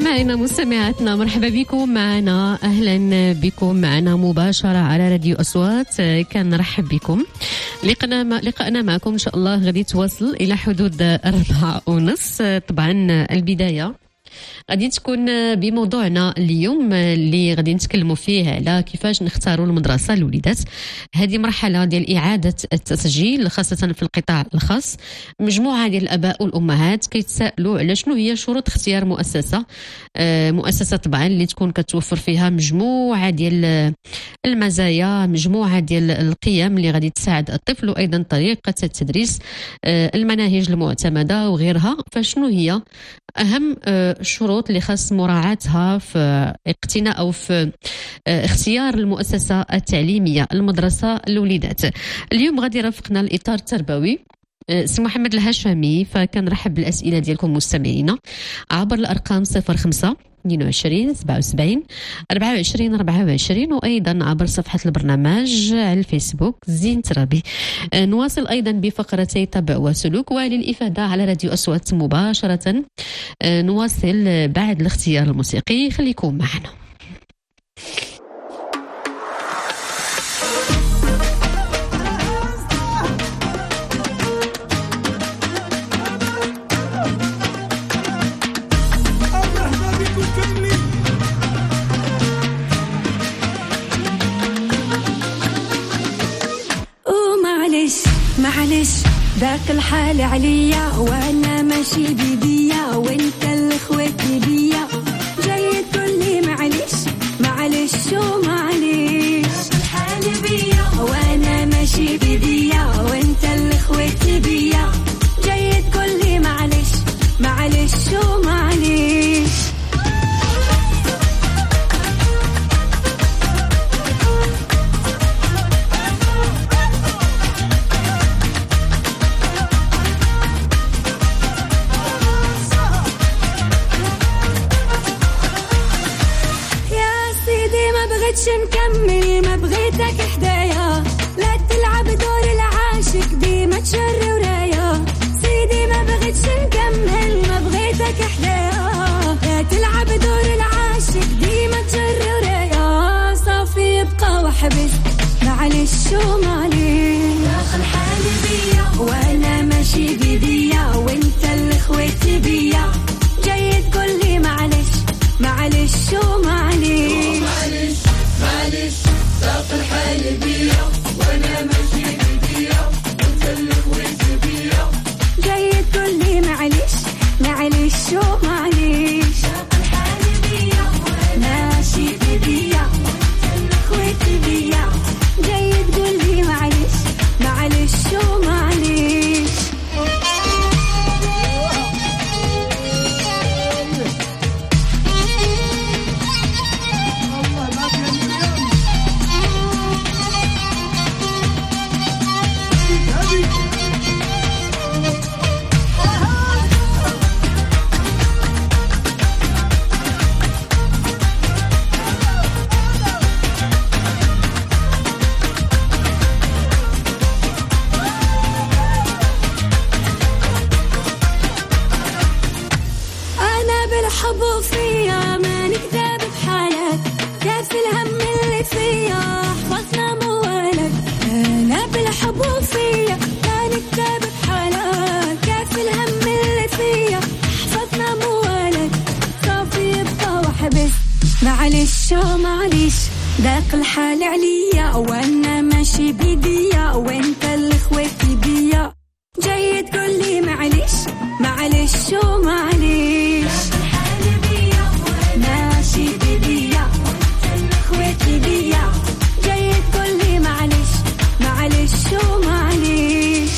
مستمعينا مستمعاتنا، مرحبا بكم معنا، أهلا بكم معنا مباشرة على راديو أصوات. كنرحب بكم. لقاءنا معكم إن شاء الله غادي تواصل إلى حدود 4:30. طبعا البداية غادي تكون بموضوعنا اليوم اللي غادي نتكلموا فيه على كيفاش نختاروا المدرسة للوليدات. هذه مرحلة ديال إعادة التسجيل خاصة في القطاع الخاص. مجموعة ديال الآباء والأمهات كيتسائلوا على شنو هي شروط اختيار مؤسسة طبعا اللي تكون كتوفر فيها مجموعة ديال المزايا، مجموعة ديال القيم اللي غادي تساعد الطفل، وأيضا طريقة التدريس، المناهج المعتمدة وغيرها. فشنو هي أهم الشروط اللي خاص مراعاتها في اقتناء أو في اختيار المؤسسة التعليمية المدرسة للوليدات؟ اليوم غادي يرافقنا الإطار التربوي سي محمد الهاشمي، فكنرحب بالأسئلة ديالكم مستمعينا عبر الأرقام 05 22 77 24 24 وأيضا عبر صفحة البرنامج على الفيسبوك زين ترابي. نواصل أيضا بفقرتي طبع وسلوك، وللإفادة على راديو أصوات مباشرة. نواصل بعد الاختيار الموسيقي، خليكم معنا. معلش ذاك الحال عليا وانا ماشي بيديا وانت اللي خويتني بيا، جاي تقول لي معلش ومعلش الحال بيا وانا ماشي بيديا وانت اللي خويتني بيا، جاي تقول لي معلش ومعلش. نكمل ما بغيتك حدايا، لا تلعب دور العاشق ديما تشر ورايا، سيدي ما بغيتش نكمل ما بغيتك حدايا، لا تلعب دور العاشق ديما تشر ورايا، صافي يبقى وحبس معلش ومعلش، داخل حالي بيا وانا ماشي بيديا وانت اللي خويتي بيا، جاي تقول لي معلش ومعلش معلش داخل حالي بيا وانا ماشي بيديا وانت اللي خويت بيا، جاي تقول لي معلش ومعلش، داخل حالي بيا وانا ماشي بيديا وانت اللي خويت بيا، جاي تقول لي معلش ومعلش. حبوا فيا ما نكذب بحالك، كاف الهم اللي فيا حفظنا موالك، أنا بالحبوا فيا ما نكذب بحالك، كاف الهم اللي فيا حفظنا موالك، صافي يبقى وحبس معلش ومعلش، ذاك الحال عليا وانا ماشي بيديا وانت اللي خويتي بيا، جاي تقول لي معلش ومعلش، ماشي بيديا وانت اللي خويتي بيا، جاي تقول لي معلش ومعلش.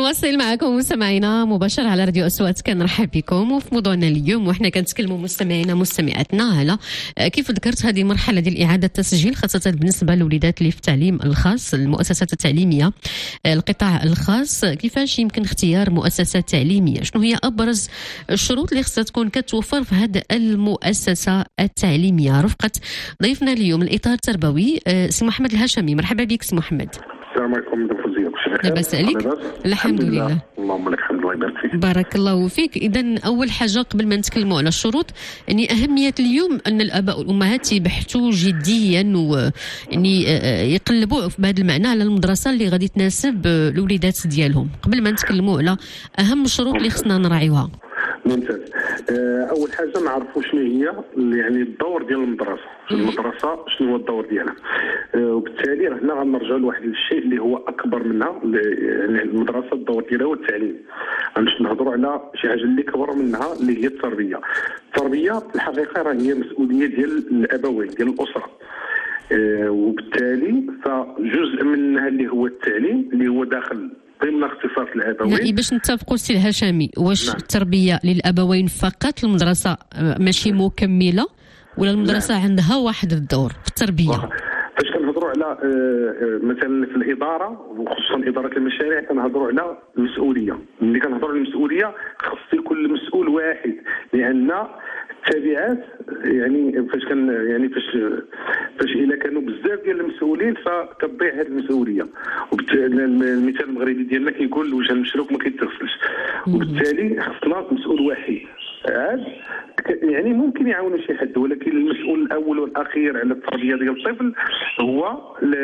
كنواصل معكم مستمعينا مباشرة على راديو أصوات. كنرحب بكم وفي موضوعنا اليوم، وحنا كنتكلموا مستمعينا مستمعاتنا على كيف ذكرت هذه مرحلة ديال إعادة التسجيل، خاصة بالنسبة للوليدات اللي في التعليم الخاص، المؤسسات التعليمية، القطاع الخاص. كيفاش يمكن اختيار مؤسسة تعليمية؟ شنو هي أبرز الشروط اللي خصها تكون كتوفر في هذه المؤسسة التعليمية؟ رفقة ضيفنا اليوم الإطار التربوي سي محمد الهاشمي. مرحبا بك سي محمد. السلام عليكم. لاباس عليك؟ الحمد لله. اللهم لك الحمد، الله يبارك فيك. بارك الله فيك. إذا أول حاجة قبل ما نتكلموا على الشروط، يعني أهمية اليوم أن الآباء والأمهات يبحثوا جديا ويعني يقلبوا بهذا المعنى على المدرسة اللي غادي تناسب الوليدات ديالهم، قبل ما نتكلموا على أهم الشروط اللي خصنا نراعيوها. ممتاز. اول حاجه نعرفوا شنو هي يعني الدور ديال المدرسه في المدرسه، شنو هو الدور ديالها، وبالتالي هنا غنرجعوا لواحد الشيء اللي هو اكبر منها. يعني المدرسه الدور ديالها هو التعليم. غنمشي نهضروا على شي حاجه اللي كبر منها اللي هي التربيه. التربيه الحقيقه راه هي مسؤوليه ديال الابوين ديال الاسره، وبالتالي فجزء منها اللي هو التعليم اللي هو داخل ضمن اختصاص الابوين. يعني باش نتفقوا سي الهاشمي، واش التربيه للابوين فقط، المدرسه ماشي مكمله، ولا المدرسه عندها واحد الدور في التربيه؟ فاش كنهضروا على مثلا في الاداره وخصوصا اداره المشاريع كنهضروا على المسؤوليه. ملي كنهضروا على المسؤوليه خص يكون المسؤول واحد، لان التبعات يعني فاش الا كانوا بزاف ديال المسؤولين فكتضيع هذه المسؤوليه. المثال المغربي ديالنا كيقول وجه المشروك ما كيتغسلش، وبالتالي خصنا مسؤول واحد. يعني ممكن يعاونوا شي حد، ولكن المسؤول الاول والاخير على التربيه ديال الطفل هو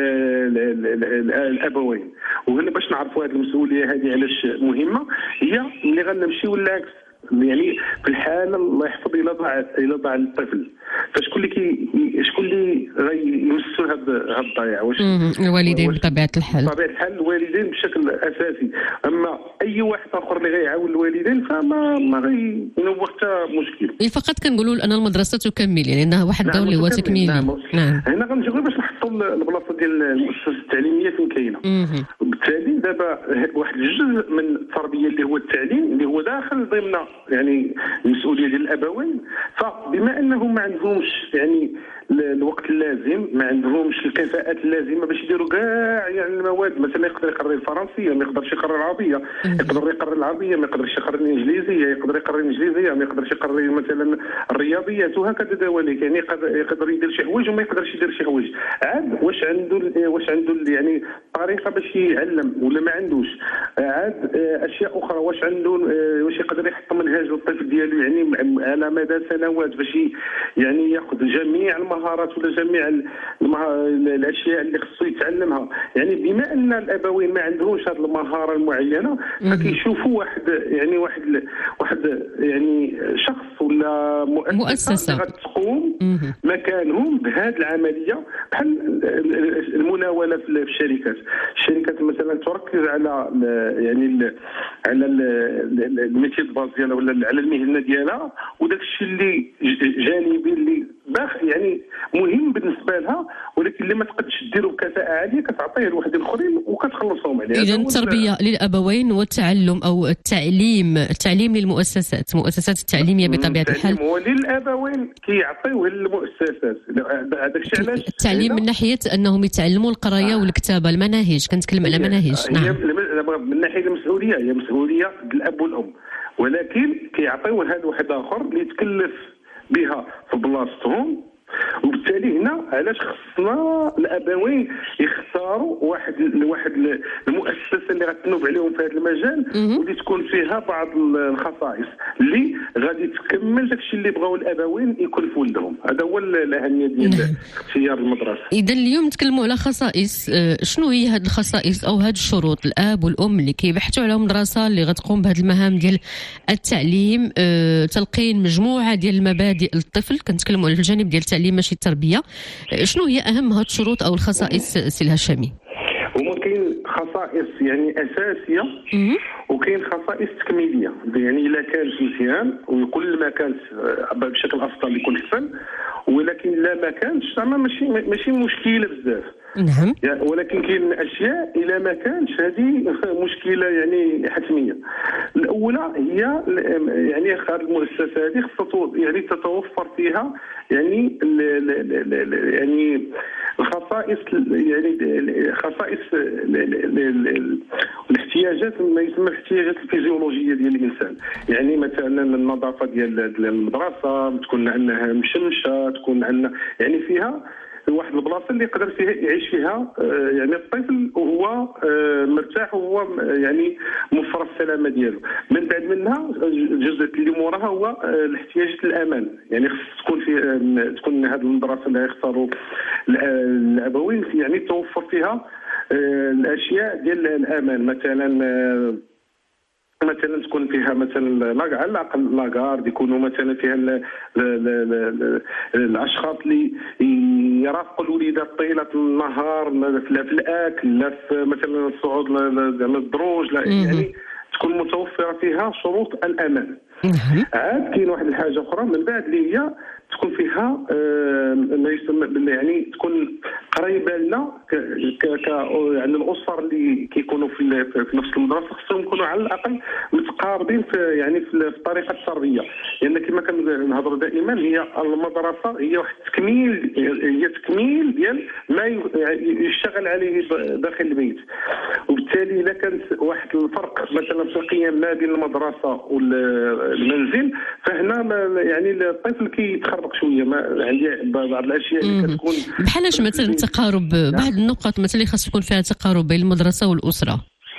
الابوين. وهنا باش نعرفوا هذه المسؤوليه هذه علاش مهمه، هي ملي غنمشيو للعكس، يعني في الحاله الله يحفظ الى ضاع الطفل، فشكون اللي غيمسوا هذا الضياع؟ واش الوالدين بطبيعه الحال؟ بطبيعه الحال الوالدين بشكل اساسي. اما اي واحد اخر اللي غيعاون الوالدين فما غينوب حتى مشكل. فقط كنقولوا ان المدرسه تكمل، يعني انها واحد الدور اللي هو تكميلي. نعم. هنا غنجيو باش نحطوا البلاصه ديال المؤسسه التعليميه فين كاينه. وبالتالي دابا واحد الجزء من التربيه اللي هو التعليم اللي هو داخل ضمن يعني المسؤوليه ديال الابوين. فبما انهم ما عندهمش يعني الوقت اللازم، ما عندهمش الكفاءات اللازمه باش يديروا كاع يعني المواد، مثلا يقدر يقرر الفرنسيه ما يقدرش يقرر العربيه، يقدر يقرر العربيه ما يقدرش يقرر الانجليزيه، يقدر يقرر الانجليزيه ما يقدرش يقرر مثلا الرياضيات، وهكذا دواليك. يعني يقدر يدير شي حوايج وما يقدرش يدير شي حوايج. عاد واش عنده يعني طريقه باش يعلم ولا ما عندوش؟ عاد اشياء اخرى، واش يقدر يحط منهج للطفل ديالو يعني على مدى سنوات باش يعني ياخذ جميع المهارات ولا جميع الاشياء اللي خصو يتعلمها. يعني بما ان الابوين ما عندهمش هذه المهاره المعينه، فكيشوفوا واحد يعني شخص ولا مؤسسه غتقوم مكانهم بهذه العمليه، بحال المناوله في الشركات مثلا تركز على يعني على الميتيد باز ديالها ولا على المهنه ديالها، وداك الشيء اللي جانبي اللي يعني مهم بالنسبه لها، ولكن اللي ما تقدش ديرو بكفاءه عاليه كتعطيه لواحد الاخرين وكتخلصهم عليه. اذا التربيه للابوين والتعلم او التعليم للمؤسسات، المؤسسات التعليميه بطبيعه الحال هو للابوين كيعطيوه للمؤسسات. هذاك الشيء علاش التعليم من ناحيه انهم يتعلموا القرايه والكتابه، المناهج، كنتكلم على مناهج. نعم، من ناحيه المسؤوليه هي مسؤوليه الاب والام، ولكن كيعطيوه هذا واحد اخر اللي يتكلف بها في بلاصتهم. وبالتالي هنا علاش خصنا الابوين يختاروا واحد المؤسسه اللي غتنوب عليهم في هذا المجال، واللي تكون فيها بعض الخصائص اللي غادي تكمل داكشي اللي بغاو الابوين يكلفوا لهم. هذا هو الاهميه ديال اختيار المدرسه. اذا اليوم نتكلموا على خصائص، شنو هي هذه الخصائص او هذه الشروط الاب والام اللي كيبحثوا على مدرسه اللي غتقوم بهذه المهام ديال التعليم، تلقين مجموعه ديال المبادئ للطفل؟ كنتكلموا على الجانب ديال التعليم ماشي التربيه. شنو هي اهم هاد الشروط او الخصائص سي الهاشمي؟ هما كاين خصائص يعني اساسيه وكاين خصائص تكميليه. يعني الا كانت مزيان وكل ما كانت بشكل افضل يكون احسن، ولكن لا ما كانش زعما ماشي مشكله بزاف. نعم. ولكن كاين اشياء الا ما كانش هذه مشكله يعني حتميه. الاولى هي يعني هذه المؤسسه هذه خصها يعني تتوفر فيها يعني يعني الخصائص يعني خصائص الاحتياجات ما يسمى الاحتياجات الفيزيولوجيه ديال الانسان. يعني مثلا النظافه ديال المدرسه، تكون عندنا مشمشه، تكون عندنا يعني فيها واحد البلاصه اللي يقدر فيها يعيش فيها يعني الطفل وهو مرتاح وهو يعني موفر السلامه ديالو. من بعد منها الجزء اللي موراها هو الاحتياجات الامان. يعني خص تكون هذه المدرسه اللي يختاروا الابوين يعني توفر فيها الاشياء ديال الامان. مثلا تكون فيها مثلا على الاقل لاكارد، يكونوا مثلا فيها الاشخاص اللي يرافقوا الوليدات طيله النهار، لا في الاكل لا في مثلا الصعود زعما الدروج، يعني تكون متوفره فيها شروط الامان. عاد كاين واحد الحاجه اخرى من بعد اللي هي تكون فيها ما يسمى يعني تكون قريبه لنا يعني الاسر اللي كيكونوا في نفس المدرسه خصهم يكونوا على الاقل متقاربين في يعني في طريقه التربيه. لان كما كنهضروا دائما هي المدرسه هي واحد تكميل ديال ما يشتغل عليه داخل البيت. وبالتالي اذا كانت واحد الفرق مثلا في القيم ما بين المدرسه والمنزل، فهنا يعني الطفل كيتخربق شويه. ما عندي بعض الاشياء اللي كتكون بحالاش مثلا التقارب، بعض النقط مثلا اللي خاص يكون فيها تقارب بين المدرسه والاسره.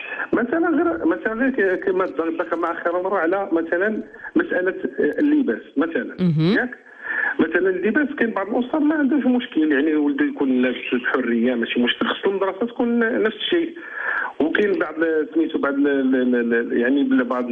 مثلا كما ذكرنا مع اخر مره على مثلا مساله اللباس مثلا. ياك مثلا اللباس كاين بعض الاسر ما عندوش مشكل، يعني ولده يكون لابس بحريه ماشي مشكل، خص المدرسه تكون نفس الشيء. وكاين بعض سميتو بعض يعني بعض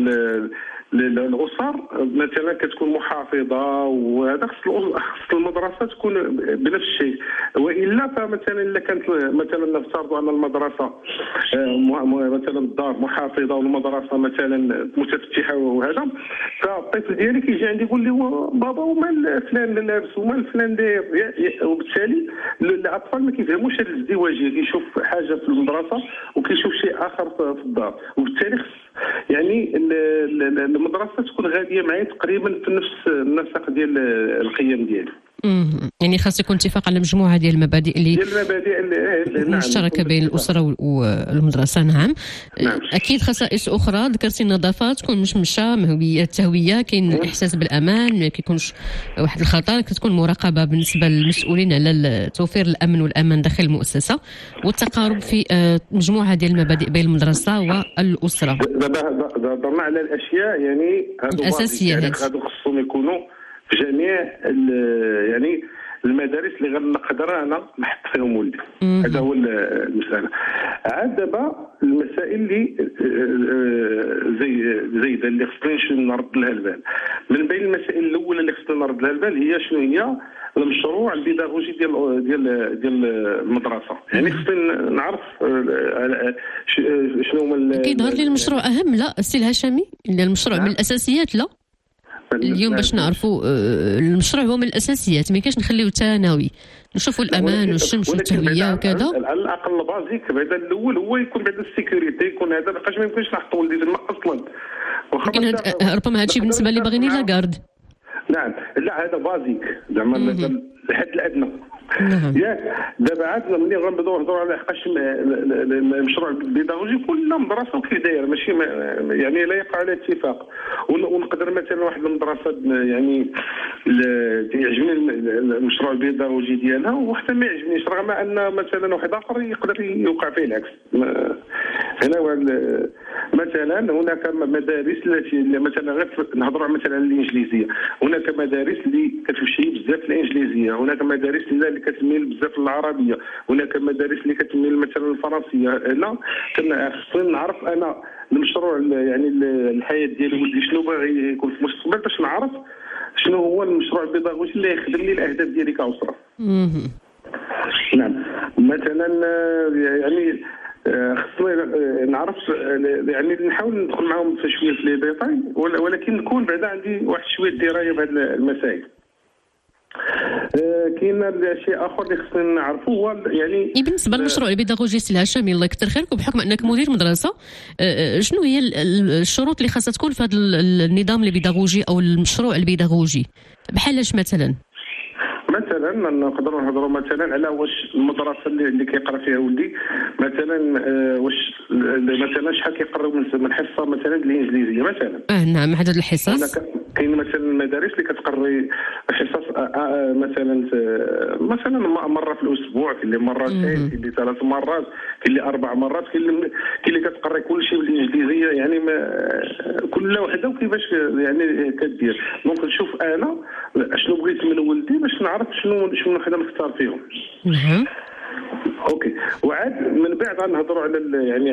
الاسر مثلا كتكون محافظه، وهذا خص المدرسه تكون بنفس الشيء. والا فمثلا الا كانت مثلا نفترضوا ان المدرسه مثلا الدار محافظه والمدرسه مثلا متفتحه وهذا، فالطفل ديالي كيجي عندي يقول لي بابا وما فلان لابس وما فلان داير. وبالتالي الاطفال ما كيفهموش هذه الازدواجيه، كيشوف حاجه في المدرسه وكيشوف شيء اخر في الدار. وبالتالي يعني المدرسه تكون غاديه معي تقريبا في نفس النسق ديال القيم ديالي. يعني خاص يكون اتفاق على مجموعه ديال المبادئ اللي مشتركه بين الاسره والمدرسه. نعم. اكيد خصائص اخرى ذكرتي النظافه، تكون مشمشه، التهويه، كاين احساس بالامان، ما كيكونش واحد الخطر، كتكون مراقبه بالنسبه للمسؤولين على توفير الامن والامان داخل المؤسسه، والتقارب في مجموعه ديال المبادئ بين المدرسه والاسره. دابا على الاشياء يعني الاساسيات هادو خصهم يكونوا في جميع يعني المدارس اللي غنقدر انا نحط فيهم ولدي. هذا هو المساله. عاد دابا المسائل اللي زي اللي خصني نرد لها البال. من بين المسائل الاولى اللي خصنا نرد لها البال هي شنو هي المشروع البيداغوجي ديال المدرسه. يعني خصني نعرف شنو هما. كيظهر لي المشروع اهم. لا السي الهشامي، المشروع من الاساسيات. لا اليوم باش نعرفوا المشروع هو من الاساسيات، ما كاينش نخليوه ثانوي، نشوفوا الامان والشمس والتهويه وكذا. على الاقل بازيك بعدا الاول هو يكون بعدا السيكوريتي، يكون هذا باش ما يمكنش نحطوا ولدي تما اصلا. لكن ربما هذا الشيء بالنسبه اللي باغيين لاكارد. نعم لا هذا بازيك زعما الحد الادنى. نعم. دابا عاد ملي غنبداو نهضروا على حقاش المشروع البيداغوجي كل مدرسه وكيف داير ماشي يعني لا يقع على اتفاق. ونقدر مثلا واحد المدرسه يعني يعجبني المشروع البيداغوجي ديالها وحتى ما يعجبنيش، رغم ان مثلا واحد اخر يقدر يوقع فيه العكس. هنا مثلا هناك مدارس التي مثلا غير نهضروا مثلا على الانجليزيه، هناك مدارس اللي كتمشي بزاف الانجليزيه، هناك مدارس اللي كتميل بزاف للعربيه، هناك مدارس اللي كتميل مثلا الفرنسيه. هنا خصني نعرف انا المشروع يعني الحياه ديالي ولدي شنو باغي يكون في المستقبل باش نعرف شنو هو المشروع البيداغوجي اللي يخدم لي الاهداف ديالي كأسره. نعم مثلا يعني خصني نعرف يعني نحاول ندخل معهم في شويه في لي ديتاي، ولكن نكون بعدا عندي واحد شويه درايه بهذه المسائل. كاين شيء اخر اللي خصنا نعرفوا هو يعني بالنسبه للمشروع البيداغوجي سي الهاشمي الله يكثر خيرك، وبحكم انك مدير مدرسه شنو هي الشروط اللي خاصها تكون في هذا النظام البيداغوجي او المشروع البيداغوجي؟ بحالاش مثلا نقدروا نهضروا مثلا على واش المدرسه اللي كيقرا فيها ولدي مثلا واش مثلا شحال كيقروا من حصه مثلا الانجليزيه مثلا. نعم عدد الحصص. كاين مثلا المدارس اللي كتقري حصص مثلا مره في الاسبوع، كاين اللي مرتين، كاين اللي 3 مرات، كاين اللي 4 مرات، كاين اللي كتقري كل شيء بالانجليزيه، يعني كل وحده وكيفاش يعني كدير. دونك نشوف انا شنو بغيت من ولدي باش نعرف شنو نقدر نختار فيهم. اوكي. وعاد من بعد غنهضروا على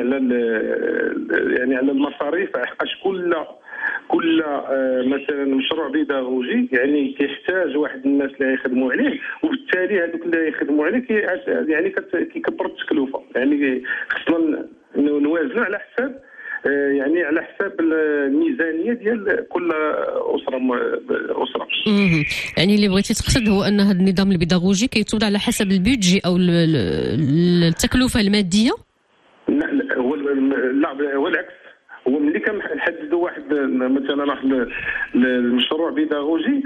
على المصاريف، حقاش كل مثلا مشروع بيداغوجي يعني كيحتاج واحد الناس اللي يخدموا عليه، وبالتالي هذوك اللي يخدموا عليه يعني كيكبر التكلفه. يعني خصنا نوازنوا على حساب يعني على حساب الميزانيه ديال كل اسره. يعني اللي بغيتي تقصد هو ان هذا النظام البيداغوجي كيتوضع على حسب البيدجي او التكلفه الماديه. لا هو العكس. هو ملي كنحددوا واحد مثلا واحد المشروع بيداغوجي،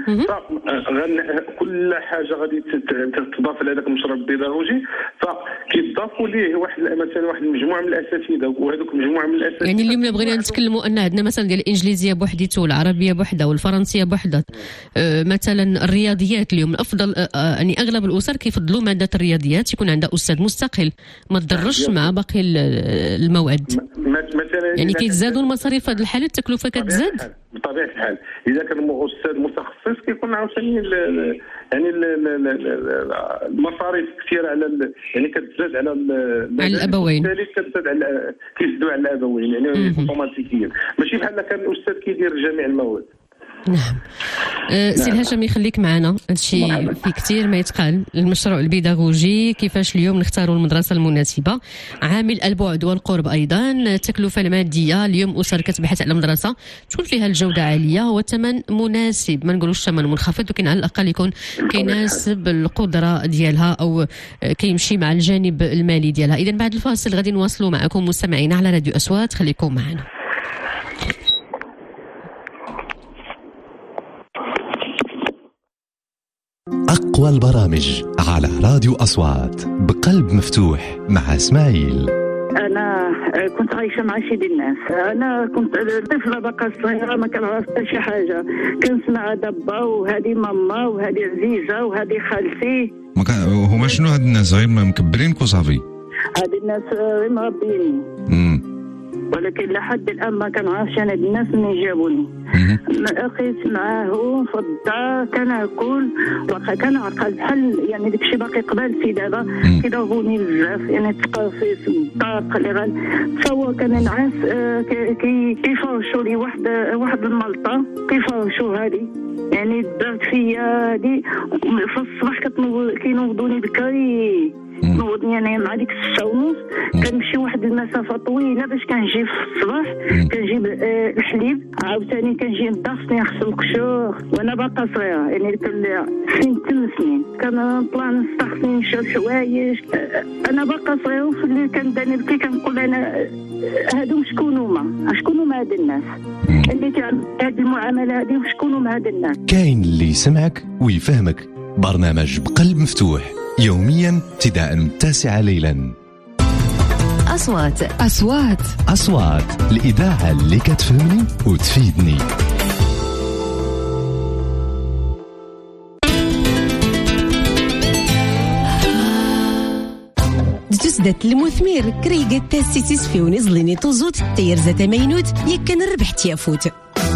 كل حاجه غادي تضاف لهذاك المشروع البيداغوجي، فكيضافوا ليه واحد المجموعه من الاساتذه، وهذوك المجموعه من الاساتذه يعني اليوم بغينا نتكلموا ان عندنا مثلا ديال الانجليزيه بوحديته والعربيه بوحده والفرنسيه بوحده، مثلا الرياضيات اليوم الافضل يعني اغلب الاسر كيفضلوا ماده الرياضيات يكون عندها استاذ مستقل ما تضرش مع باقي المواد. مثلا يعني كيتزادوا المصاريف في هذه الحاله، التكلفه كتزاد بطبيعه الحال. اذا كان استاذ متخصص كيكون عاوتاني يعني المصاريف كثيره على يعني كتزاد على الابوين، بالتالي كتزاد على كيزيدوا على الابوين يعني اوتوماتيكيا، ماشي بحال كان الاستاذ كيدير جميع المواد. نعم. سي الهاشمي خليك معنا، هادشي في كثير ما يتقال. المشروع البيداغوجي كيفاش اليوم نختاروا المدرسه المناسبه، عامل البعد والقرب ايضا، التكلفه الماديه. اليوم اسر كتبحث على مدرسه تكون فيها الجوده عاليه والثمن مناسب، ما نقولوش ثمن منخفض، ولكن على الاقل يكون كيناسب القدره ديالها او كيمشي مع الجانب المالي ديالها. اذا بعد الفاصل غادي نواصلوا معكم مستمعينا على راديو أصوات، خليكم معنا. أقوى البرامج على راديو أصوات بقلب مفتوح مع إسماعيل. أنا كنت عايشة مع سيدي الناس. أنا كنت طفلة بقى صغيرة ما كنعرف حتى شي حاجة، كنسمع دبا وهذه ماما وهذه عزيزة وهذه خالتي. هما شنو هاد الناس غير مكبرينك وصافي؟ هاد الناس غير مربيني. ولكن لحد الآن ما كنعرفش أنا الناس منين جابوني. لقيت معاه في الدار كناكل واخا كنعقل بحال يعني داكشي باقي قبل في دابا كيضربوني بزاف، يعني تلقى في الدار اللي تصور كننعس كيفرشوا لي واحد الملطه كيفرشوا هذه، يعني دارت فيا هذه في الصباح كينوضوني بكري، نوضني يعني مع ديك 6:30 كنمشي واحد المسافه طويله باش كنجي في الصباح، كنجيب الحليب عاوتاني كنجي ندخسني نغسل القشور وانا باقا صغيره، يعني ديك 8 سنين كنطلع نستخسني نشرب حوايج انا باقا صغيره. وفي الليل كنداني بكي كنقول انا هادو شكون هما هاد الناس اللي كيعملوا هاد المعامله هادي، وشكون هما هاد الناس. كاين اللي يسمعك ويفهمك. برنامج بقلب مفتوح يوميا ابتداء من 9 ليلا. أصوات الإذاعة اللي كتفهمني وتفيدني. تسدت المثمير كريقة تاسيسيس في ونزليني توزوت تير زات مينوت يكن ربحت يافوت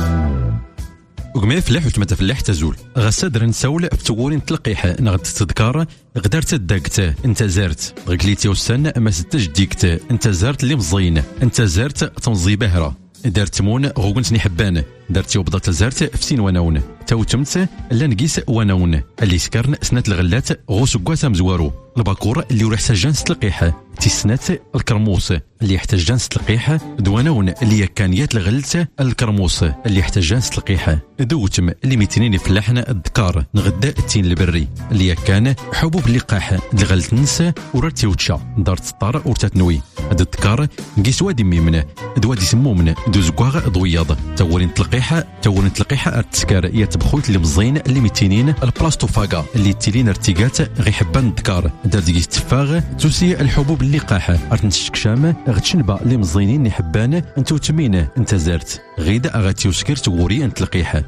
وقمي فلاح وتمت فلاح تزول غسادر نسول بتقولين تلقيح نغد تذكار غدار تدقت انت زارت غكليتي وسن اما ستجديكت انت زارت اللي مزين انت زارت تمزي بهره دارت مون غوكنتني حبان دارتي وبضات زارت في سين وناون توتمت لا نقيس وناون اللي سكرن سنات الغلات غوس كواس مزوارو الباكور اللي يروح سجان ستلقيح تسنات الكرموس اللي يحتاج جانس تلقيحه دوانون اللي كان يتلغلت الكرموس اللي يحتاج جانس تلقيحه دوتم اللي ميتنين في اللحن الذكار نغدا التين البري اللي كان حبوب اللقاح دغلت نسا وراتي وتشا دارت سطار ورتاتنوي هاد الذكار نقيس وادي ميمنه دوادي سمومن دوزكواغ ضوياض تولين تلقيحه التسكار يتبخوت اللي مزين اللي ميتينين البلاستوفاغا اللي تيلين ارتيقات غي حبان الذكار دار ديك التفاغ توسي الحبوب اللقاح ارتنشكشام غتشنبا اللي مزينين يحبان انتو تمينه انت زرت غيدا اغاتي وسكر تغوري انت تلقيحه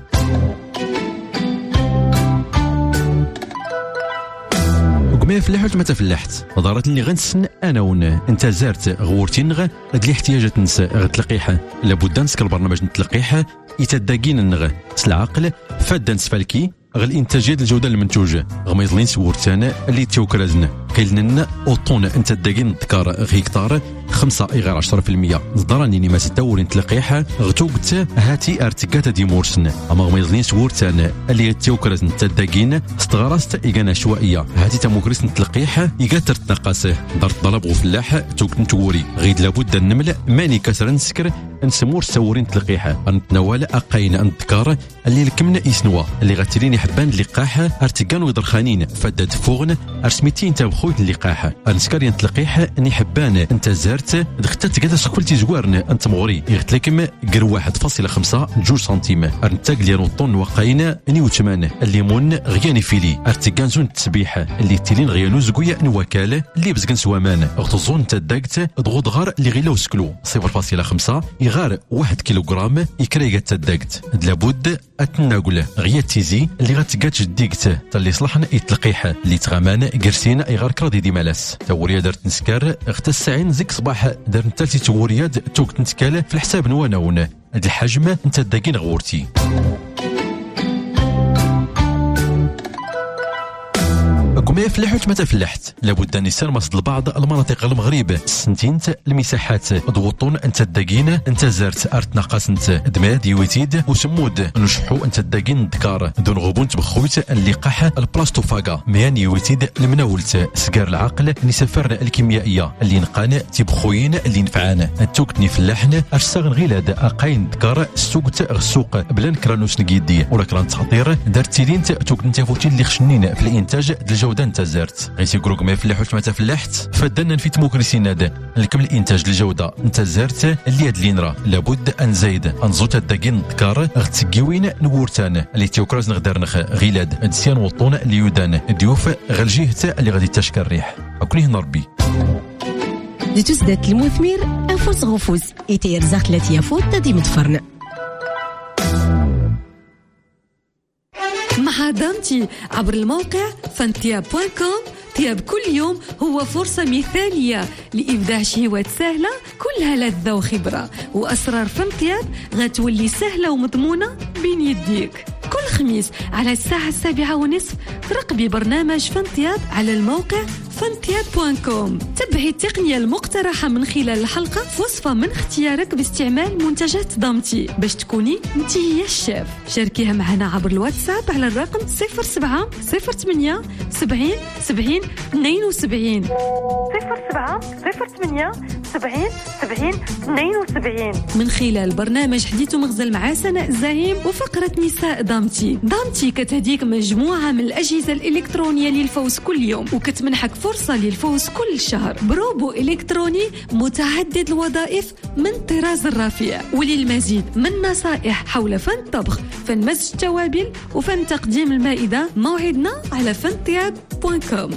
ما فلاحت ما تفلحت ضرت اللي غنسن انا ونا انت زارت غورتي نغ هاد الاحتياجات نسى غتلقيحه لابد نسكر البرنامج نتلقيحه يتداقين نغ العقل فاد نسفالكي غ الانتاجيه الجوده المنتوجه غما يظلين سورتانا اللي توكرزنا قيلنا اوطون انت داقين الذكار غيكتار 5 غير 10% زدراني ما تدور نتلقيحه غتوقت هاتي ارتكات دي مورسن اما غما يظلين سورتانا اللي توكرز انت داقين استغرست ايغانا شوائيه هاتي تموكريس نتلقيحه يقاتر تنقاسه دار طلب وفلاح توك نتوري غيد لابد النمل ماني كسر نسكر نسمور سورين تلقيحه نتناول اقاين الذكار اللي الكمنا يسنوا اللي غترين يحبان اللقاحه ارتكان ويضرخانين فداد فوغن ارسميتين تابخوت اللقاحه انسكار ينتلقيحه اني حبان انت زارت دختات كذا سكولتي زوارن انت مغري يغتلكم قر 1.5 2 سنتيم ارنتاق لي نوطون وقاين اني وثمان الليمون غياني فيلي ارتكان زون التسبيحه اللي تيلين غيانو زكويا نوكاله اللي بزكن سوامان اغتزون تداقت ضغوط غار اللي غيلا وسكلو 0.5 يغار 1 كيلوغرام يكريغا تداقت لابد اتناقله غيا تيزي اللي غتقات جديقت اللي صلحنا يتلقيحه اللي تغامان قرسين يغار كرادي دي مالاس توريا دارت نسكار اغتسعين زيك صباح دار نتالتي تورياد توك نتكاله في الحساب نواناون هاد الحجم انت داقين غورتي ما فلحت ما تفلحت لابد ان يسير مصد لبعض المناطق المغرب سنتينت المساحات ضغوطون انت الداقين انت زرت ارت نقاس انت دماد يويتيد وسمود نشحو انت الداقين الذكار دون غبون تبخويت اللقاح البلاستوفاغا ميان يويتيد المناولت سكار العقل نسفرنا الكيميائيه اللي نقان تبخوين اللي نفعانا التوكتني فلاحنا ارساغن غيلاد اقاين الذكار السوق غسوق بلا نكرانوس نقيدي ولا كران تخطير دارتيلين توكن تفوتين اللي خشنين في الانتاج الجوده انت زرت غيسي كروك ما فلاحوش ما تفلحت فدنا في تموكريسين هذا الكم الانتاج الجوده انت زرت اللي هاد لينرا لابد ان زايد انزوت الداقين الذكار غتسكيوين نورتان اللي تيوكراز نقدر نخ غيلاد ادسيان وطون اللي يودان ديوف غالجيهتا اللي غادي تشكر الريح اكوني هنا ربي لتزداد المثمر انفوس غفوز يتير زاخلات يافوت تدي متفرن مع دامتي عبر الموقع فانتياب.com. تياب كل يوم هو فرصة مثالية لإبداع شهوات سهلة كلها لذة وخبرة، وأسرار فانتياب غتولي سهلة ومضمونة بين يديك. كل خميس على الساعة 7:30 ترقبي برنامج فانتياب على الموقع فانتياب.com. تبعي التقنية المقترحة من خلال الحلقة في وصفة من اختيارك باستعمال منتجات دامتي باش تكوني انتي هي الشيف. شاركيها معنا عبر الواتساب على الرقم 07 08 70 70 72 07 08 70 70 72 من خلال برنامج حديث مغزل مع سناء الزعيم وفقرة نساء دامتي. دامتي كتهديك مجموعة من الأجهزة الإلكترونية للفوز كل يوم، وكتمنحك فرصة للفوز كل شهر بروبو إلكتروني متعدد الوظائف من طراز الرفيع. وللمزيد من نصائح حول فن الطبخ، فن مزج التوابل، وفن تقديم المائدة، موعدنا على فانتياب.com.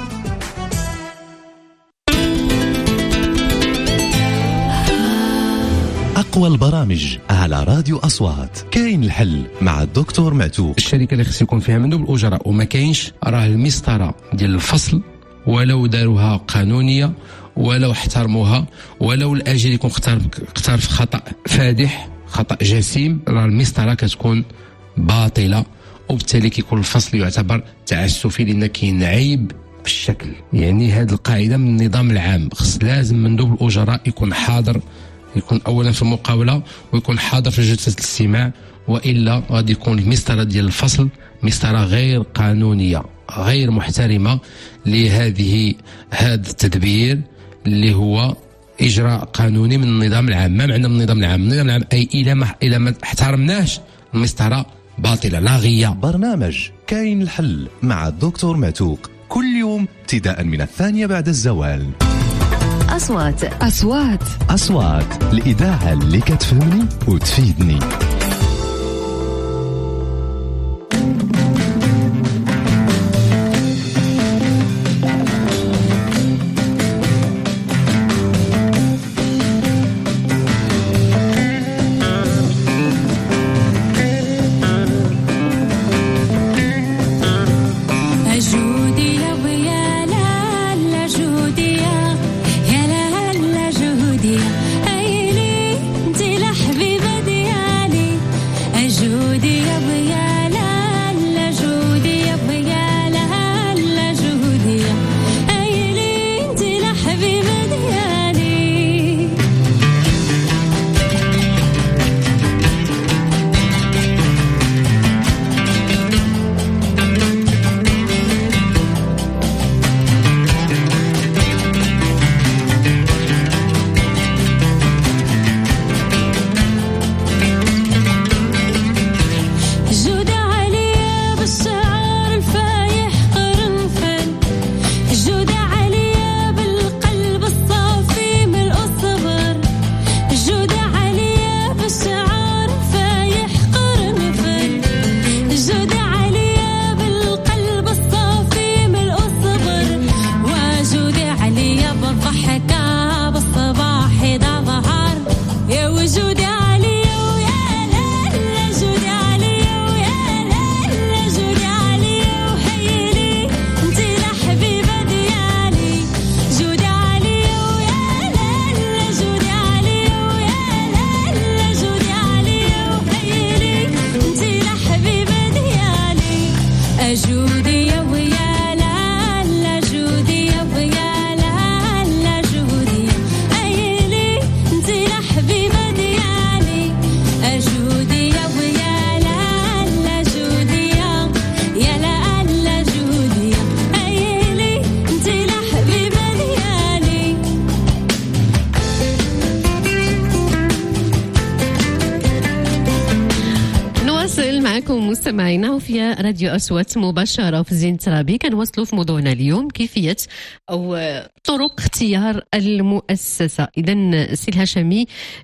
أقوى البرامج على راديو أصوات. كاين الحل مع الدكتور معتوق. الشركة اللي خص يكون فيها مندوب الأجراء وما كاينش، راه المسطرة ديال الفصل ولو داروها قانونية ولو احترموها ولو الأجر يكون اختار في خطأ فادح، خطأ جسيم، راه المسطرة كتكون باطلة، وبالتالي كيكون الفصل يعتبر تعسفي لأن كاين عيب في الشكل. يعني هذه القاعدة من النظام العام، خص لازم مندوب الأجراء يكون حاضر، يكون اولا في المقاوله ويكون حاضر في جلسه الاستماع، والا غادي يكون المسطره ديال الفصل مسطره غير قانونيه غير محترمه لهذا التدبير اللي هو اجراء قانوني من النظام العام. ما معنى من النظام العام؟ النظام العام اي الى ما احترمناش المسطره باطله لاغيه. برنامج كاين الحل مع الدكتور معتوق كل يوم ابتداء من 2:00 بعد الزوال. أصوات الإذاعة اللي كتفهمني وتفيدني. مستمعينا وفي راديو أصوات مباشرة في زين ترابي. كنواصلوا في موضوعنا اليوم كيفية أو طرق اختيار المؤسسة. إذا سي الهاشمي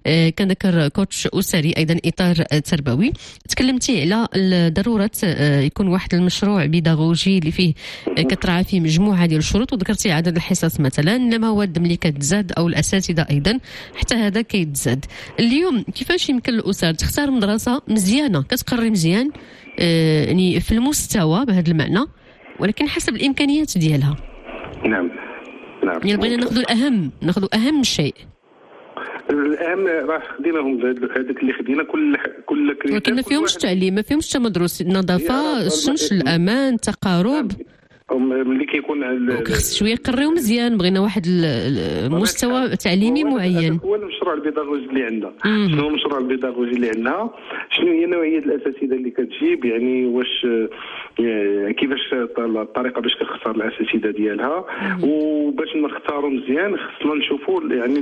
كنذكر كوتش أسري أيضا إطار تربوي، تكلمتي على ضرورة يكون واحد المشروع بيداغوجي اللي فيه كتراعى فيه مجموعة ديال الشروط، وذكرتي عدد الحصص مثلا، المواد ملي كتزاد أو الأساتذة أيضا حتى هذا كيتزاد. اليوم كيفاش يمكن الأسر تختار مدرسة مزيانة كتقري مزيان يعني في المستوى بهذا المعنى، ولكن حسب الإمكانيات ديالها؟ نعم يعني بغينا ناخذ أهم شيء. الأهم راه خديناهم هذاك اللي خدينا كل ولكن ما فيهمش تعليم، ما فيهمش تمدرس، النظافة، الشمس، الأمان، التقارب. ملي كيكون خص شويه يقريو مزيان، بغينا واحد المستوى تعليمي معين. هو المشروع البيداغوجي اللي عندنا. شنو هو المشروع البيداغوجي اللي عندنا؟ شنو هي نوعيه الاساتذه اللي كتجيب؟ يعني واش كيفاش الطريقه باش كنختار الاساتذه ديالها، وباش نختاروا مزيان خصنا نشوفوا يعني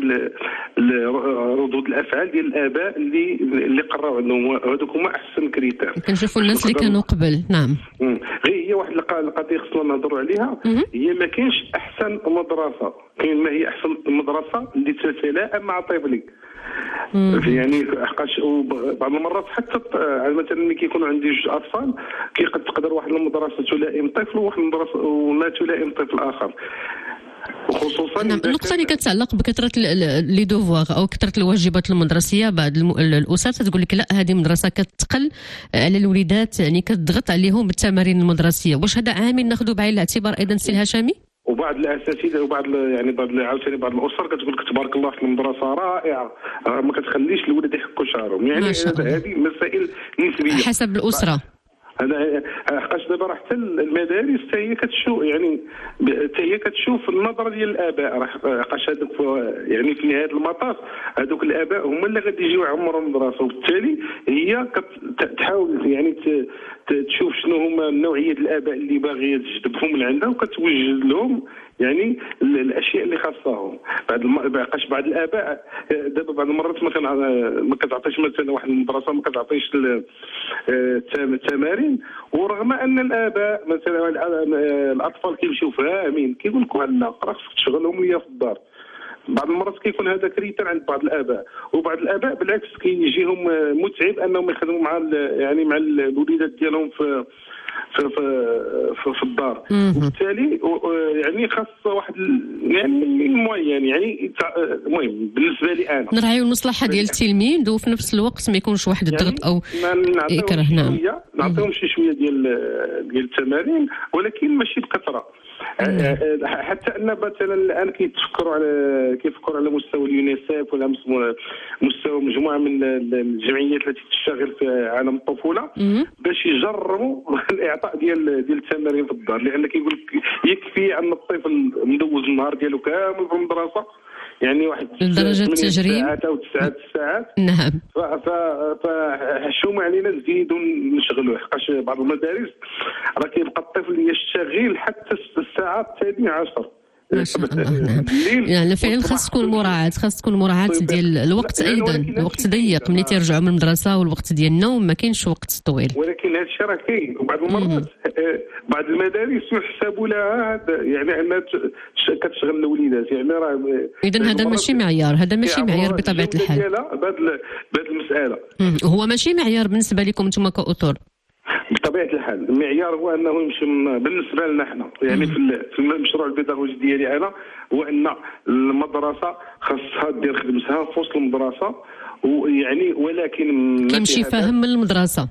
ردود الافعال ديال الاباء اللي قراو عندهم، هذوك هما احسن كريتير. كنشوفوا الناس اللي كانوا قبل. نعم. غير هي واحد القضيه خصنا نهضروا عليها، هي ما كاينش احسن مدرسه، كاين ما هي احسن مدرسه اللي تتلائم مع طفلك. يعني حقاش بعض المرات حتى مثلا ملي كيكونوا عندي جوج اطفال تقدر واحد المدرسه تلائم طفل وواحد المدرسه ولا تلائم طفل اخر. وخصوصا النقطة اللي كتعلق بكثرة لي دوفوار أو كثرة الواجبات المدرسية، بعض الأسر تقول لك لا هذه مدرسة كتقل على الوليدات، يعني كتضغط عليهم بالتمارين المدرسية. واش هذا عامل ناخذه بعين الاعتبار أيضا سي الهاشمي؟ وبعض الاساتذه وبعض يعني عاوتاني بعض الاسر كتقول لك تبارك الله في المدرسه رائعه، ما كتخليش الولاد يحكوا شعرهم. يعني هذه مسائل نسبيه حسب الاسره. هذا حقاش دابا راه حتى المدارس حتى هي كتشوف، يعني حتى هي كتشوف النظره ديال الاباء. راه حقاش هذوك يعني في نهايه المطاف هذوك الاباء هما اللي غادي يجيو يعمروا المدرسه، وبالتالي هي كتحاول يعني تشوف شنو هما نوعيه الاباء اللي باغيه تجذبهم من عندها وكتوجد لهم يعني الاشياء اللي خاصهم. باقاش بعض الاباء دابا بعض المرات ما كتعطيش مثلا واحد المدرسه ما كتعطيش التمارين، ورغم ان الاباء مثلا الاطفال كيمشيو فاهمين كيقول لك لا راه خصك تشغلهم ليا في الدار. بعض المرات كيكون هذا كريتر عند بعض الاباء، وبعض الاباء بالعكس كيجيهم متعب انهم يخدموا مع يعني مع الوليدات ديالهم في الدار، وبالتالي يعني خاص واحد يعني معين يعني المهم بالنسبه لي انا نراعيو المصلحه ديال التلميذ وفي نفس الوقت ما يكونش واحد الضغط او اكره. نعم نعطيهم شي شويه ديال التمارين ولكن ماشي بكثره. حتى ان مثلا الان كيفكروا على مستوى اليونيسيف ولا مستوى مجموعه من الجمعيات التي تشتغل في عالم الطفوله باش يجربوا الاعطاء ديال التمارين في الدار، لان كيقول لك يكفي ان الطفل مدوز النهار ديالو كامل في المدرسه يعني واحد درجه التجريم ساعات او 9 ساعات. نعم. فحشوم علينا نزيدوا نشغلوه، حقاش بعض المدارس راه كيبقى الطفل يشتغل حتى الساعه الثانيه عشر. ما شاء الله. نعم. يعني فعلا خاص تكون مراعاة ديال الوقت ايضا. الوقت ضيق ملي تيرجعوا من المدرسه والوقت ديال النوم ما كاينش وقت طويل. ولكن هذا الشيء راه كاين، وبعض المرات بعض المدارس يحسبوا لها يعني انها كتشغل الوليدات يعني راه. اذا هذا ماشي معيار، بطبيعه الحال بهذه المساله. هو ماشي معيار بالنسبه لكم انتم كأطر؟ بطبيعه الحال المعيار هو انه يمشي بالنسبه لنا احنا يعني في المشروع البيداغوجي ديالي انا هو ان المدرسه خاصها دير خدمتها في وسط المدرسه، ويعني ولكن كيمشي فاهم من المدرسه.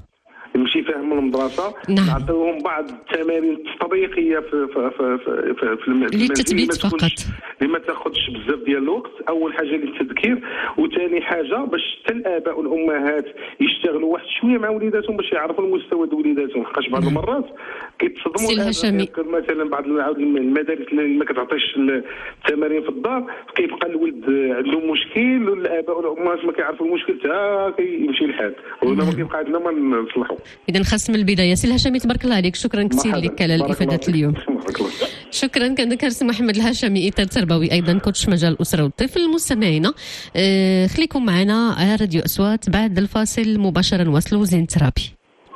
نعم. نعطيوهم بعض التمارين التطبيقيه في للتثبيت فقط اللي ما تاخذش بزاف ديال الوقت. اول حاجه للتذكير، وثاني حاجه باش حتى الاباء والامهات يشتغلوا واحد شويه مع وليداتهم باش يعرفوا المستوى ديال وليداتهم، حقاش بعض المرات كيتصدموا مثلا بعض المدارس اللي ما كتعطيش التمارين في الدار كيبقى الولد عنده مشكل والاباء والامهات ما كيعرفوا المشكل حتى كيمشي الحال وهنا ما كيبقى عندنا ما نصلحوا. إذا خاص من البداية. سي الهاشمي تبارك الله عليك، شكرا كثير لك على الإفادة اليوم. شكرا. كان ذكر سي محمد الهاشمي إطار تربوي أيضا كوتش مجال الأسرة والطفل. مستمعينا خليكم معنا على راديو أصوات، بعد الفاصل مباشرة نواصلوا زين ترابي.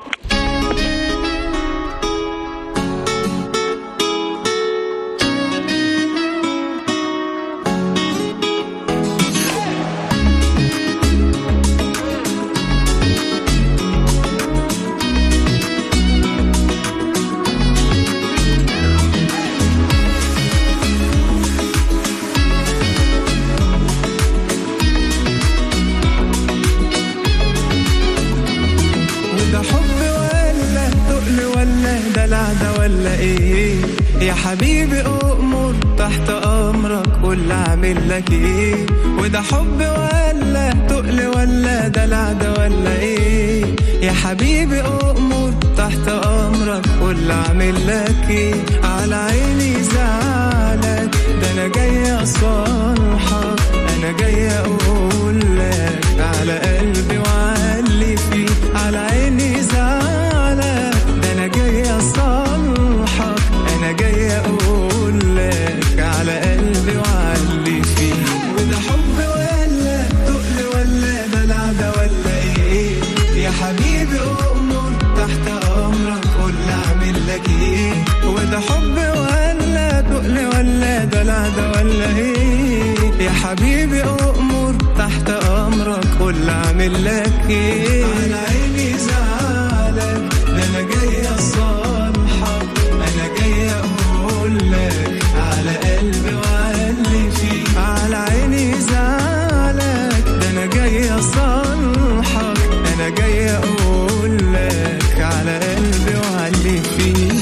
يا حبيبي أؤمر تحت أمرك قول أعمل لك إيه، وده حب ولا تقل ولا دلع ده ولا إيه. يا حبيبي أؤمر تحت أمرك قول أعمل لك إيه. على عيني زعلك ده أنا جاي أصالحك، أنا جاي أقول لك على قلبي وعلي فيه. على عيني زعلك ده أنا جاي أصالحك، أنا جاي أقول لك على قلبي وعلي فيه. وده حب ولا تقل ولا دلع ده ولا إيه. يا حبيبي أؤمر تحت أمرك قول أعمل لك إيه. وده حب ولا تقل ولا دلع ده ولا إيه. يا حبيبي أؤمر تحت أمرك قول أعمل لك إيه. على عيني زعلك ده أنا جاي أصالحك، أنا جاي أقول لك على قلبي وعلي فيه. على عيني زعلك ده أنا جاي أصالحك، أنا جاي أقول لك على قلبي وعلي فيه.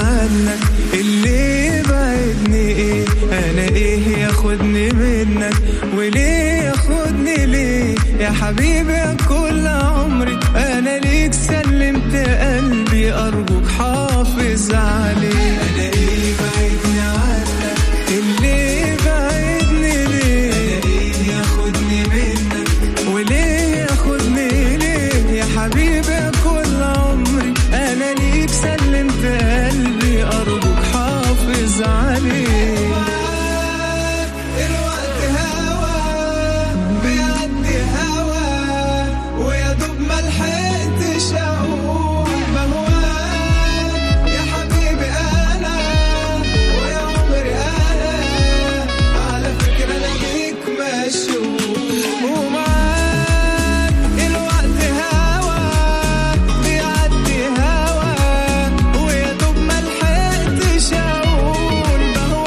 عنك. اللي يبعدني ايه انا ايه ياخدني منك وليه ياخدني ليه يا حبيبي يا كل عمري انا ليك سلمت قلبي ارجوك حافظ عليه. انا ايه يبعدني عنك اللي يبعدني ليه انا ايه ياخدني منك وليه ياخدني ليه يا حبيبي يا كل عمري انا ليك سلمت قلبي ارجوك حافظ عليه. الوقت هوا بيعدي هوا ويا دوب ما لحقتش اقول بهواك يا حبيبي انا ويا عمري انا على فكرة انا بيك مشغول ومعاك. الوقت هوا بيعدي هوا ويا دوب ما لحقتش اقول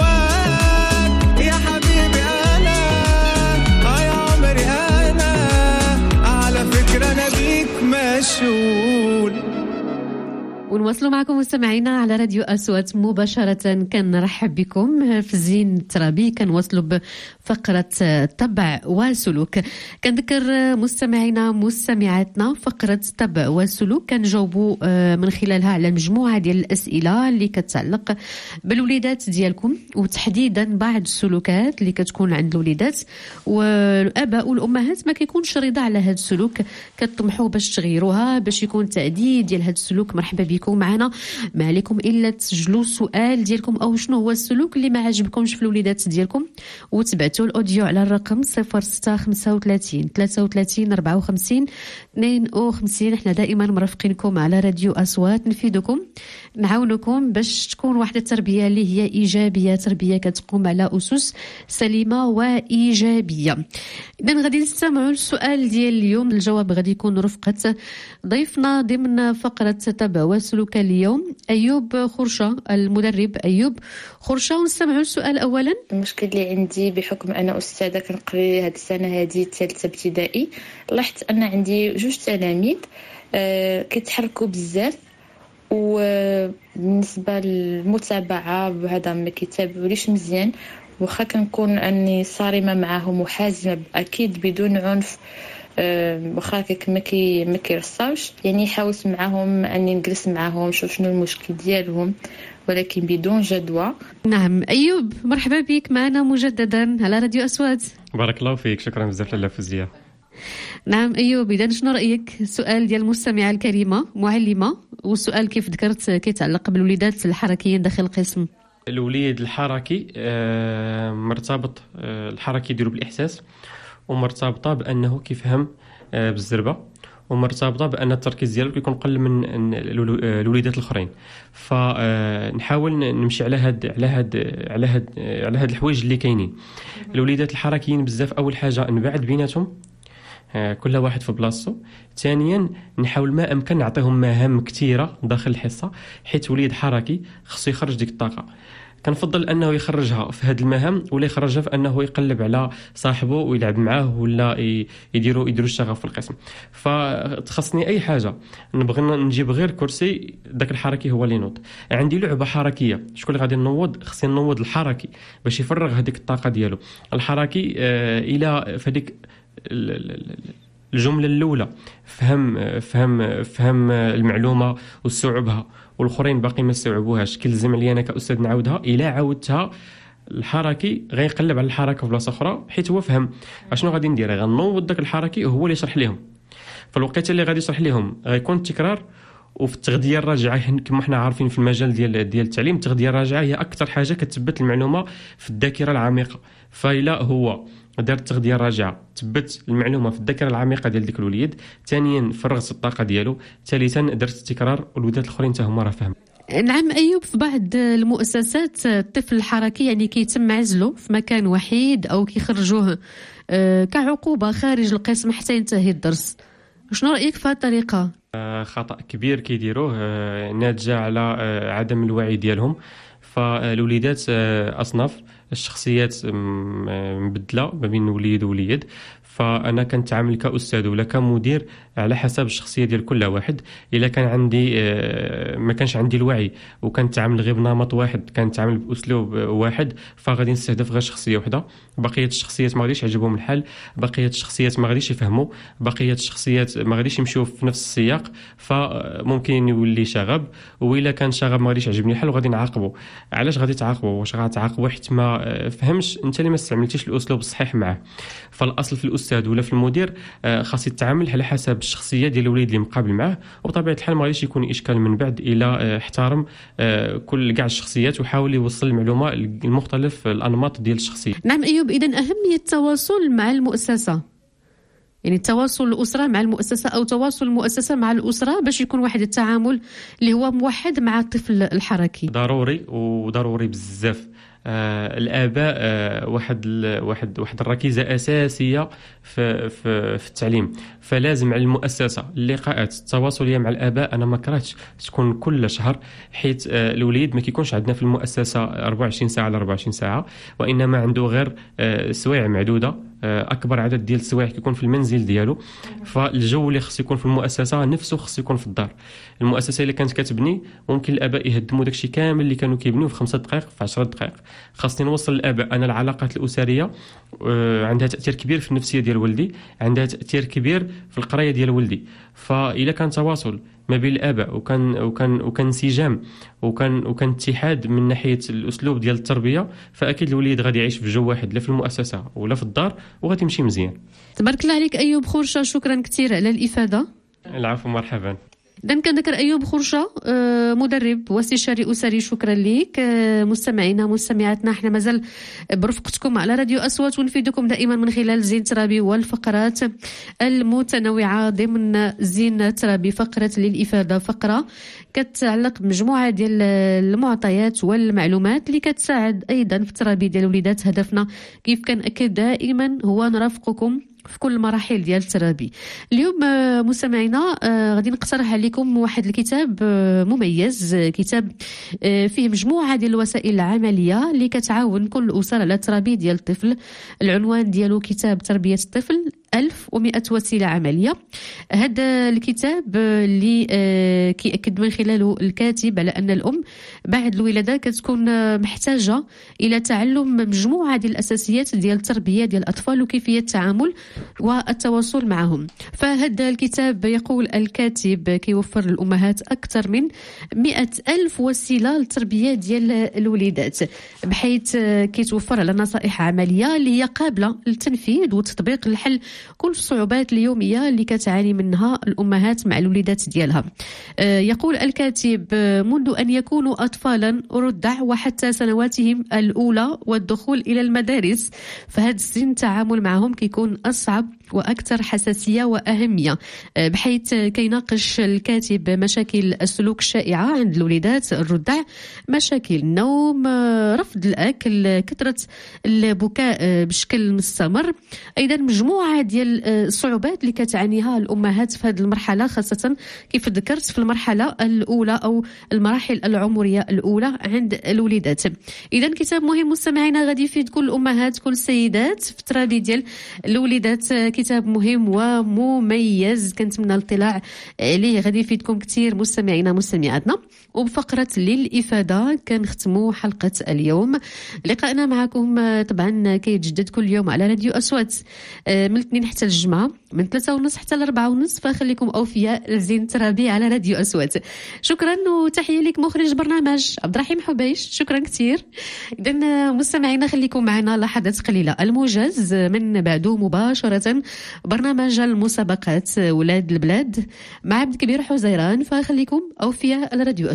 بهواك يا حبيبي انا يا عمري انا على فكرة انا بيك مشغول. ونواصلوا معكم مستمعينا على راديو أصوات مباشرة. كنرحب بكم في الزين الترابي. كنواصلوا بفقرة تبع وسلوك. كنذكر مستمعينا مستمعاتنا فقرة تبع وسلوك كنجاوبوا من خلالها على مجموعة ديال الأسئلة اللي كتعلق بالوليدات ديالكم وتحديدا بعض السلوكات اللي كتكون عند الوليدات والآباء والأمهات ما كيكونش رضا على هذا السلوك، كتطمحوا باش تغيروها باش يكون تعديل ديال هذا السلوك. مرحبا بكم معنا. ما عليكم الا تسجلوا السؤال ديالكم او شنو هو السلوك اللي ما عجبكمش في الوليدات ديالكم وتبعتوا الاوديو على الرقم 0635 33 54 52. احنا دائما مرافقينكم على راديو اصوات نفيدكم نعاونكم باش تكون واحده التربيه اللي هي ايجابيه، تربيه كتقوم على اسس سليمه وايجابيه. اذا غادي نستمعوا للسؤال ديال اليوم. الجواب غادي يكون رفقه ضيفنا ضمن فقره تبع وسلوك اليوم أيوب خرشة، المدرب أيوب خرشة. ونستمعوا السؤال أولا. المشكل اللي عندي بحكم أنا أستاذة كنقري هذه السنة هذه ثالثة ابتدائي، لاحظت أن عندي 2 تلاميذ كيتحركوا بزاف وبالنسبة للمتابعة بهذا ما كيتابعوليش مزيان، وخا كنكون أني صارمة معهم وحازمة أكيد بدون عنف واخا ما كيرصاوش. يعني حاولت معهم اني نجلس معهم نشوف شنو المشكل ديالهم ولكن بدون جدوى. نعم أيوب مرحبا بك معنا مجددا على راديو أصوات. بارك الله فيك، شكرا بزاف لاله فوزيه. نعم أيوب، إذا شنو رأيك؟ السؤال ديال المستمعة الكريمة معلمة، والسؤال كيف ذكرت كيتعلق بالوليدات الحركيين داخل القسم. الوليد الحركي مرتبط الحركي ديالو بالإحساس، ومرتبطه بانه كيفهم بالزربه، ومرتبطه بان التركيز ديالو كيكون قل من الوليدات الاخرين. فنحاول نمشي على هاد الحوايج اللي كاينين. الوليدات الحركيين بزاف اول حاجه نبعد بيناتهم، كل واحد في بلاصتو. ثانيا نحاول ما امكن نعطيهم مهام كثيره داخل الحصه، حيت وليد حركي خصو يخرج ديك الطاقه. كنفضل انه يخرجها في هذه المهام ولا يخرجها في انه يقلب على صاحبه ويلعب معاه ولا يديروا الشغف في القسم. فتخصني اي حاجه نبغي نجيب غير كرسي داك الحركي هو اللي ينوض. عندي لعبه حركيه، شكون اللي غادي نوض؟ خصني نوض الحركي باش يفرغ هذيك الطاقه ديالو. الحركي الى فديك الجمله الاولى فهم المعلومه واستوعبها، والاخرين باقي ما استوعبوهاش. كيلزم عليا انا كاستاذ نعاودها. الا عاودتها الحركي غيقلب على الحركه في بلاصه اخرى، حيت هو فهم. اشنو غادي ندير؟ غنوض داك الحركي هو اللي يشرح لهم. فالوقيته اللي غادي يشرح لهم غيكون التكرار. وفي التغذيه الراجعه كما حنا عارفين في المجال ديال التعليم، التغذيه الراجعه هي اكثر حاجه كتثبت المعلومه في الذاكره العميقه. فإلا هو دار التغذيه الراجعه تثبت المعلومه في الذاكره العميقه ديال ديك الوليد، ثانيا فرغت الطاقه ديالو، ثالثا درت التكرار والوليدات الاخرين حتى هما راه فهم. نعم أيوب، في بعض المؤسسات الطفل الحركي يعني كيتم عزله في مكان وحيد أو كيخرجوه كعقوبة خارج القسم حتى ينتهي الدرس. شنو رأيك في هذه الطريقة؟ خطأ كبير كيديروه ناتجة على عدم الوعي ديالهم. فالوليدات أصناف الشخصيات مبدلة ما بين وليد ووليد. فانا كنتعامل كاستاذ ولا كمدير على حسب الشخصيه ديال كل واحد. الا كان عندي ما كانش عندي الوعي وكنتعامل غير بنمط واحد، كنتعامل باسلوب واحد، فغادي نستهدف غير شخصيه واحده. بقيه الشخصيات ما غاديش يعجبهم الحال، بقيه الشخصيات ما غاديش يفهموا، بقيه الشخصيات ما غاديش يمشيو في نفس السياق، فممكن يولي شغب. والا كان شغب ما غاديش يعجبني الحال وغادي نعاقبه. علاش غادي تعاقبه؟ واش غتعاقبه حيت ما فهمش انت اللي ما استعملتيش الاسلوب الصحيح معاه؟ فالاصل في الاستاذ ولا في المدير خاص يتعامل على حسب الشخصيه ديال الوليد اللي مقابل معاه، وبطبيعه الحال ما غاديش يكون اشكال من بعد الى احترم كل كاع الشخصيات وحاول يوصل المعلومه لمختلف الانماط ديال الشخصيه. نعم ايوب، اذا اهميه التواصل مع المؤسسه، يعني تواصل الأسرة مع المؤسسة أو تواصل المؤسسة مع الأسرة باش يكون واحد التعامل اللي هو موحد مع الطفل الحركي. ضروري وضروري بزاف. الآباء واحد الركيزة أساسية في التعليم، فلازم على المؤسسة اللقاءات التواصلية مع الآباء. أنا ما كرهتش تكون كل شهر، حيت الوليد ما كيكونش عندنا في المؤسسة 24 ساعة على 24 ساعة، وإنما عنده غير سوايع معدودة. اكبر عدد ديال السوايع كيكون في المنزل ديالو، فالجو اللي خص يكون في المؤسسه نفسه خص يكون في الدار. المؤسسه اللي كانت كتبني ممكن الاباء يهدموا داكشي كامل اللي كانوا كيبنيوه في 5 دقائق في 10 دقائق. خاصني نوصل للاباء انا العلاقات الاسريه عندها تاثير كبير في النفسيه ديال ولدي، عندها تاثير كبير في القرايه ديال ولدي. فاذا كان تواصل ما بين الاباء وكان انسجام وكان اتحاد من ناحيه الاسلوب ديال التربيه، فاكيد الوليد غادي يعيش في جو واحد لا في المؤسسه ولا في الدار وغادي يمشي مزيان. تبارك الله عليك ايوب خورشه، شكرا كثير على الافاده. العفو، مرحبا. إذن كنذكر أيوب خورشة مدرب واستشاري أسري، شكرا لك. مستمعينا مستمعاتنا، احنا مازال برفقتكم على راديو أصوات ونفيدكم دائما من خلال زين ترابي والفقرات المتنوعة ضمن زين ترابي. فقرة للإفادة، فقرة كتعلق بمجموعة ديال المعطيات والمعلومات اللي كتساعد أيضا في الترابي ديال الوليدات. هدفنا كيف كنأكد دائما هو نرافقكم في كل مراحل ديال الترابي. اليوم مستمعينا غادي نقترح عليكم واحد الكتاب مميز، كتاب فيه مجموعة ديال الوسائل العملية اللي كتعاون كل الأسر على التربية ديال الطفل. العنوان ديالو كتاب تربية الطفل 1100 وسيلة عملية. هذا الكتاب اللي كيأكد من خلاله الكاتب على أن الأم بعد الولادة كتكون محتاجة إلى تعلم مجموعة ديال الأساسيات ديال التربية ديال الأطفال وكيفية التعامل والتواصل معهم. فهذا الكتاب يقول الكاتب كيوفر للأمهات أكثر من 100,000 وسيلة للتربية ديال الوليدات، بحيث كيتوفر على نصائح عملية اللي هي قابلة للتنفيذ والتطبيق لحل كل الصعوبات اليومية اللي كتعاني منها الأمهات مع الوليدات ديالها. يقول الكاتب منذ أن يكونوا أطفالا رضع وحتى سنواتهم الأولى والدخول إلى المدارس، فهذا السن التعامل معهم كيكون أصعب وأكثر حساسية وأهمية، بحيث كيناقش الكاتب مشاكل السلوك الشائعة عند الوليدات الرضع، مشاكل النوم، رفض الأكل، كثرة البكاء بشكل مستمر، أيضا مجموعة ديال الصعوبات اللي كتعانيها الأمهات في هذه المرحلة، خاصة كيف ذكرت في المرحلة الأولى أو المراحل العمرية الأولى عند الوليدات. إذا كتاب مهم مستمعينا، غادي يفيد كل الأمهات كل السيدات في التربية ديال الوليدات. كتاب مهم ومميز، كنتمنى الاطلاع عليه، غادي يفيدكم كثير مستمعينا مستمعاتنا. وبفقرة للإفادة كنختموا حلقة اليوم. لقاءنا معكم طبعا كيتجدد كل يوم على راديو أصوات من الاثنين حتى الجمعة من 3:30 حتى 4:30، فخليكم أوفياء لزين ترابي على راديو أصوات. شكرا وتحية لك مخرج برنامج عبد الرحيم حبيش، شكرا كثير. إذن مستمعينا خليكم معنا لحظات قليلة، الموجز من بعده مباشرة برنامج المسابقات ولاد البلاد مع عبد الكبير حزيران، فخليكم أوفياء على راديو